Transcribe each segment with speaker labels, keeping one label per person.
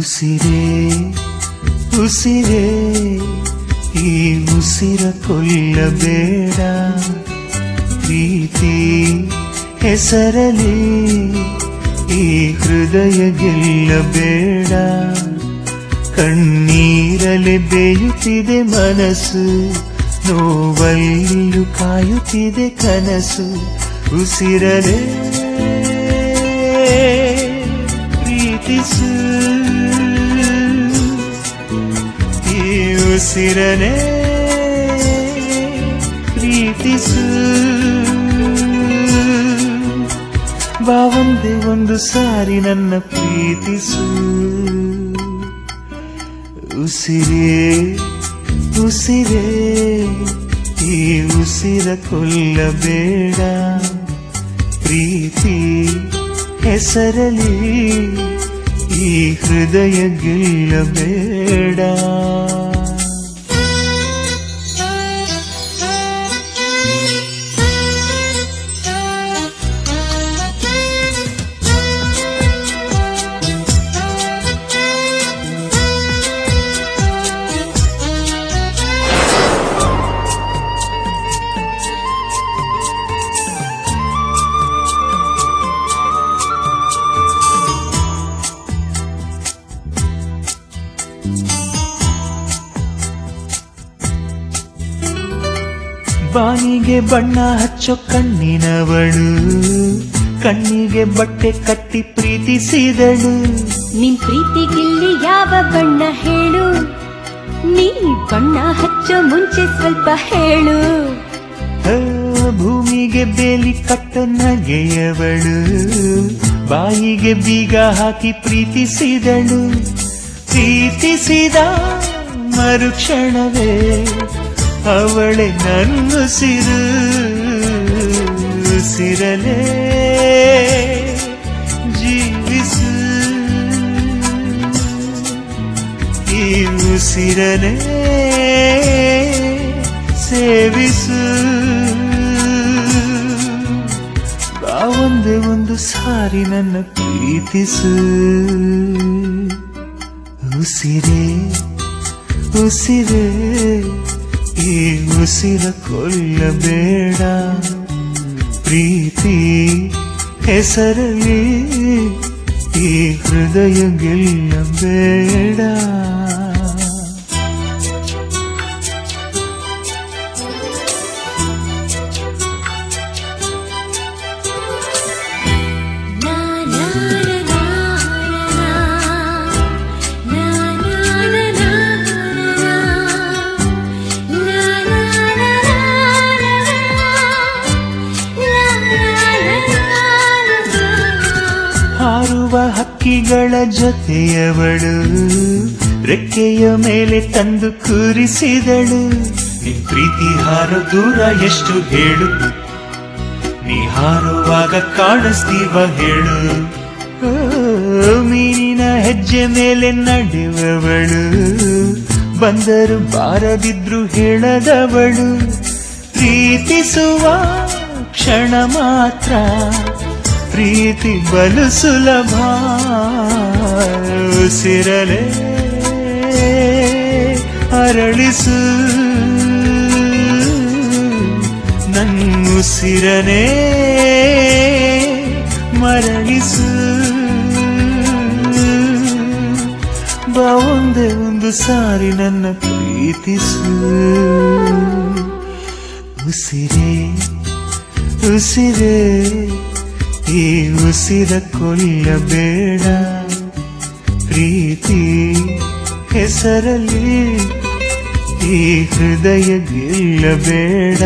Speaker 1: ಉಸಿರೇ ಉಸಿರೇ ಈ ಉಸಿರ ಕೊಲ್ಲಬೇಡ, ಪ್ರೀತಿ ಹೆಸರಲಿ ಈ ಹೃದಯ ಗೆಲ್ಲಬೇಡ. ಕಣ್ಣೀರಲೆ ಬೇಯುತ್ತಿದೆ ಮನಸ್ಸು, ನೋವಲ್ಲಿಯೂ ಕಾಯುತ್ತಿದೆ ಕನಸು. ಉಸಿರಲೇ ಪ್ರೀತಿಸು, ಈ ಉಸಿರನೇ ಪ್ರೀತಿಸು. ಬಾ ಒಂದೇ ಒಂದು ಸಾರಿ ನನ್ನ ಪ್ರೀತಿಸು. ಉಸಿರೇ ಉಸಿರೇ ಈ ಉಸಿರ ಕೊಲ್ಲಬೇಡ, ಪ್ರೀತಿ ಹೆಸರಲಿ ಈ ಹೃದಯ ಗೆಲ್ಲಬೇಡ. ಬಾನಿಗೆ ಬಣ್ಣ ಹಚ್ಚೋ ಕಣ್ಣಿನವಳು, ಕಣ್ಣಿಗೆ ಬಟ್ಟೆ ಕಟ್ಟಿ ಪ್ರೀತಿಸಿದಳು.
Speaker 2: ನಿನ್ ಪ್ರೀತಿಗಿಲ್ಲಿ ಯಾವ ಬಣ್ಣ ಹೇಳು, ನೀ ಬಣ್ಣ ಹಚ್ಚೋ ಮುಂಚೆ ಸ್ವಲ್ಪ ಹೇಳು.
Speaker 1: ಭೂಮಿಗೆ ಬೇಲಿ ಕಟ್ಟೋ ನಗೆಯವಳು, ಬಾಯಿಗೆ ಬೀಗ ಹಾಕಿ ಪ್ರೀತಿಸಿದಳು. ಪ್ರೀತಿಸಿದ ಮರುಕ್ಷಣವೇ ಅವಳೆ ನನ್ನುಸಿರು. ಉಸಿರಲೇ ಜೀವಿಸು, ಈ ಉಸಿರನೇ ಸೇವಿಸು. ಬಾ ಒಂದೇ ಒಂದು ಸಾರಿ ನನ್ನ ಪ್ರೀತಿಸು. ಉಸಿರೇ ಉಸಿರೇ ಈ ಉಸಿರ ಕೊಲ್ಲಬೇಡ, ಪ್ರೀತಿ ಹೆಸರಲಿ ಈ ಹೃದಯ ಗೆಲ್ಲಬೇಡ. ಹಾರುವ ಹಕ್ಕಿಗಳ ಜೊತೆಯವಳು, ರೆಕ್ಕೆಯ ಮೇಲೆ ತಂದು ಕೂರಿಸಿದಳು. ನಿನ್ ಪ್ರೀತಿ ಹಾರೋ ದೂರ ಎಷ್ಟು ಹೇಳು, ನೀ ಹಾರುವಾಗ ಕಾಣಿಸ್ತೀವ ಹೇಳು. ಮೀನಿನ ಹೆಜ್ಜೆ ಮೇಲೆ ನಡೆಯುವವಳು, ಬಂದರು ಬಾರದಿದ್ರು ಹೇಳದವಳು. ಪ್ರೀತಿಸುವ ಕ್ಷಣ ಮಾತ್ರ, ಪ್ರೀತಿ ಬಲು ಸುಲಭ. ಉಸಿರಲೇ ಅರಳಿಸು, ನನ್ನುಸಿರನೇ ಮರಳಿಸು. ಬಾ ಒಂದೇ ಒಂದು ಸಾರಿ ನನ್ನ ಪ್ರೀತಿಸು. ಉಸಿರೇ ಉಸಿರೇ ಈ ಉಸಿರ ಕೊಲ್ಲಬೇಡ, ಪ್ರೀತಿ ಹೆಸರಲಿ ಈ ಹೃದಯ ಗೆಲ್ಲಬೇಡ.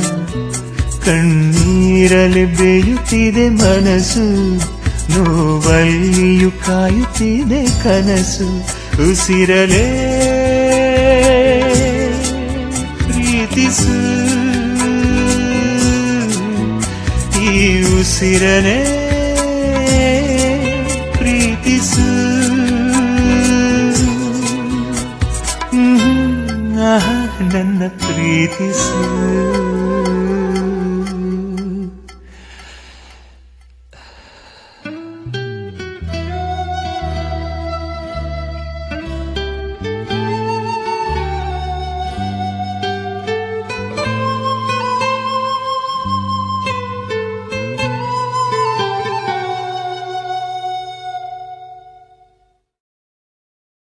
Speaker 1: ಕಣ್ಣೀರಲಿ ಬೇಯುತ್ತಿದೆ ಮನಸ್ಸು, ನೋವಲ್ಲಿಯೂ ಕಾಯುತ್ತಿದೆ ಕನಸು. ಉಸಿರಲೇ ಪ್ರೀತಿಸು, ಈ ಉಸಿರನೇ ಪ್ರೀತಿಸು. ನನ್ನ ಪ್ರೀತಿಸು.